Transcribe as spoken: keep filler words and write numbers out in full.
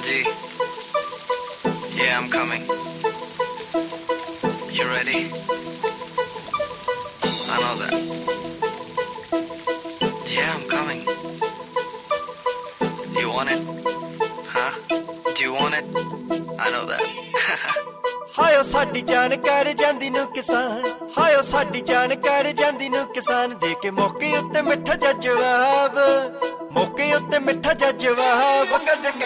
G. Yeah, I'm coming. You ready? I know that. Yeah, I'm coming. You want it? Huh? Do you want it? I know that. ਹਾਇਓ ਸਾਡੀ ਜਾਨ ਕਰ ਜਾਂਦੀ ਨੂੰ ਕਿਸਾਨ Ohio ਸਾਡੀ ਜਾਨ ਕਰ ਜਾਂਦੀ ਨੂੰ ਕਿਸਾਨ ਦੇ ਕੇ ਮੌਕੇ ਉੱਤੇ ਮਿੱਠਾ ਜਵਾਬ ਮੌਕੇ ਉੱਤੇ ਮਿੱਠਾ ਜਵਾਬ ਕਦੇ